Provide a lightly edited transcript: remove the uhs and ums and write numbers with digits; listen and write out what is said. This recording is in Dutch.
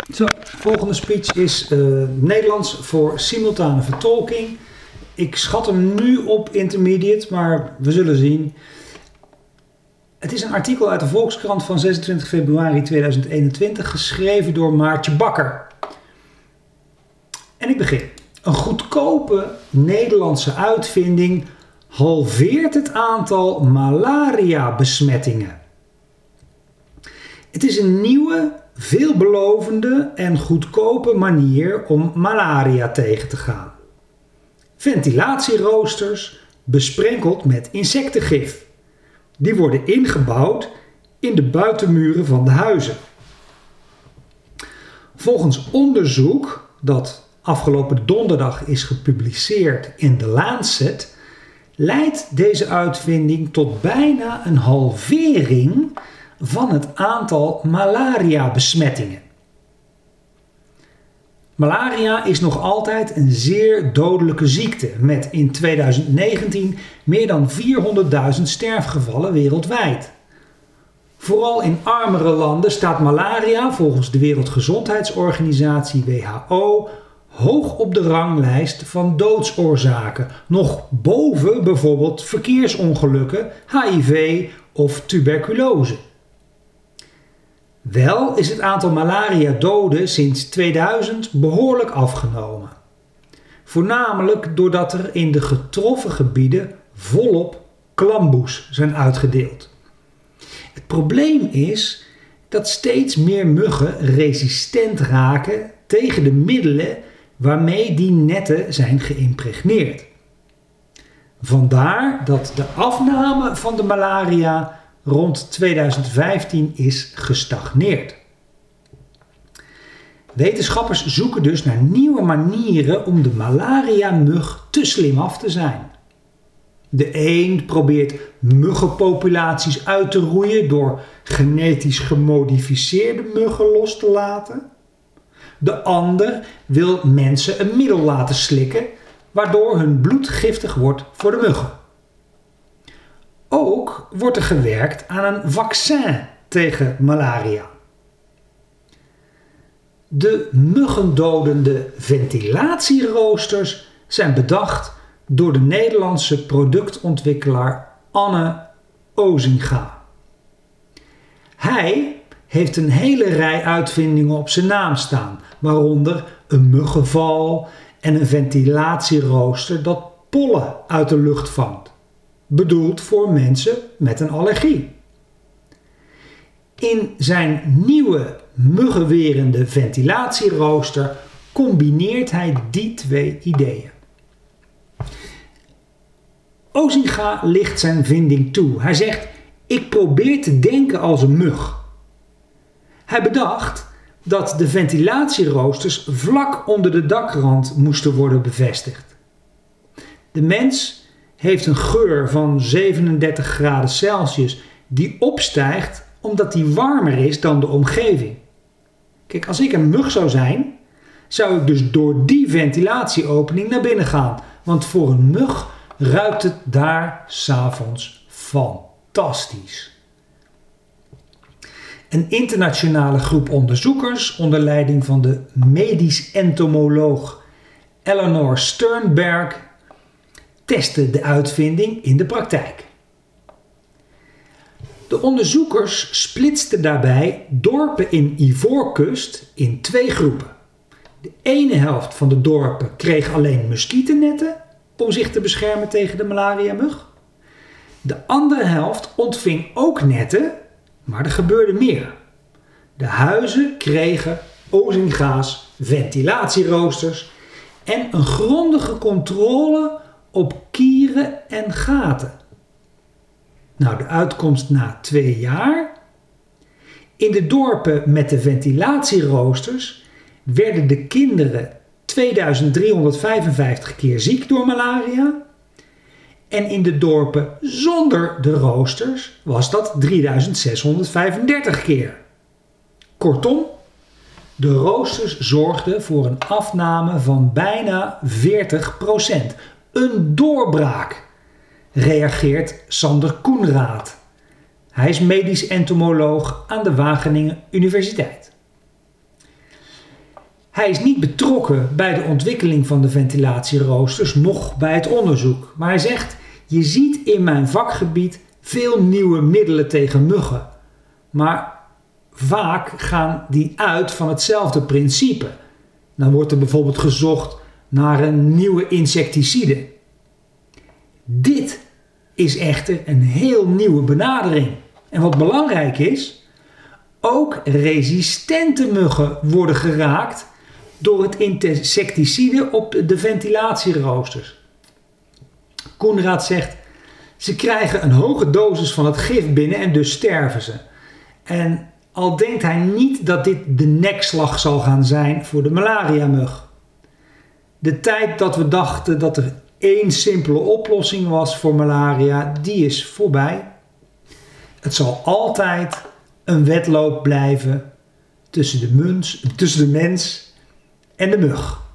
Zo, volgende speech is Nederlands voor simultane vertolking. Ik schat hem nu op intermediate, maar we zullen zien. Het is een artikel uit de Volkskrant van 26 februari 2021, geschreven door Maartje Bakker. En ik begin. Een goedkope Nederlandse uitvinding halveert het aantal malaria-besmettingen. Het is een nieuwe, veelbelovende en goedkope manier om malaria tegen te gaan. Ventilatieroosters besprenkeld met insectengif. Die worden ingebouwd in de buitenmuren van de huizen. Volgens onderzoek dat afgelopen donderdag is gepubliceerd in The Lancet, leidt deze uitvinding tot bijna een halvering van het aantal malaria-besmettingen. Malaria is nog altijd een zeer dodelijke ziekte, met in 2019 meer dan 400.000 sterfgevallen wereldwijd. Vooral in armere landen staat malaria volgens de Wereldgezondheidsorganisatie WHO hoog op de ranglijst van doodsoorzaken, nog boven bijvoorbeeld verkeersongelukken, HIV of tuberculose. Wel is het aantal malaria-doden sinds 2000 behoorlijk afgenomen. Voornamelijk doordat er in de getroffen gebieden volop klamboes zijn uitgedeeld. Het probleem is dat steeds meer muggen resistent raken tegen de middelen waarmee die netten zijn geïmpregneerd. Vandaar dat de afname van de malaria rond 2015 is gestagneerd. Wetenschappers zoeken dus naar nieuwe manieren om de malaria-mug te slim af te zijn. De een probeert muggenpopulaties uit te roeien door genetisch gemodificeerde muggen los te laten. De ander wil mensen een middel laten slikken, waardoor hun bloed giftig wordt voor de muggen. Ook wordt er gewerkt aan een vaccin tegen malaria. De muggendodende ventilatieroosters zijn bedacht door de Nederlandse productontwikkelaar Anne Ozinga. Hij heeft een hele rij uitvindingen op zijn naam staan, waaronder een muggenval en een ventilatierooster dat pollen uit de lucht vangt. Bedoeld voor mensen met een allergie. In zijn nieuwe muggenwerende ventilatierooster combineert hij die twee ideeën. Ozinga licht zijn vinding toe. Hij zegt: ik probeer te denken als een mug. Hij bedacht dat de ventilatieroosters vlak onder de dakrand moesten worden bevestigd. De mens heeft een geur van 37 graden Celsius die opstijgt omdat die warmer is dan de omgeving. Kijk, als ik een mug zou zijn, zou ik dus door die ventilatieopening naar binnen gaan. Want voor een mug ruikt het daar 's avonds fantastisch. Een internationale groep onderzoekers onder leiding van de medisch entomoloog Eleanor Sternberg testte de uitvinding in de praktijk. De onderzoekers splitsten daarbij dorpen in Ivoorkust in 2 groepen. De ene helft van de dorpen kreeg alleen muskietennetten om zich te beschermen tegen de malaria-mug. De andere helft ontving ook netten, maar er gebeurde meer. De huizen kregen Ozinga's ventilatieroosters en een grondige controle op kieren en gaten. Nou, de uitkomst na 2 jaar. In de dorpen met de ventilatieroosters werden de kinderen 2355 keer ziek door malaria. En in de dorpen zonder de roosters was dat 3635 keer. Kortom, de roosters zorgden voor een afname van bijna 40%. Een doorbraak, reageert Sander Koenraad. Hij is medisch entomoloog aan de Wageningen Universiteit. Hij is niet betrokken bij de ontwikkeling van de ventilatieroosters, noch bij het onderzoek. Maar hij zegt, je ziet in mijn vakgebied veel nieuwe middelen tegen muggen. Maar vaak gaan die uit van hetzelfde principe. Dan wordt er bijvoorbeeld gezocht naar een nieuwe insecticide. Dit is echter een heel nieuwe benadering. En wat belangrijk is, ook resistente muggen worden geraakt door het insecticide op de ventilatieroosters. Koenraad zegt, ze krijgen een hoge dosis van het gif binnen en dus sterven ze. En al denkt hij niet dat dit de nekslag zal gaan zijn voor de malariamug. De tijd dat we dachten dat er één simpele oplossing was voor malaria, die is voorbij. Het zal altijd een wedloop blijven tussen de mens en de mug.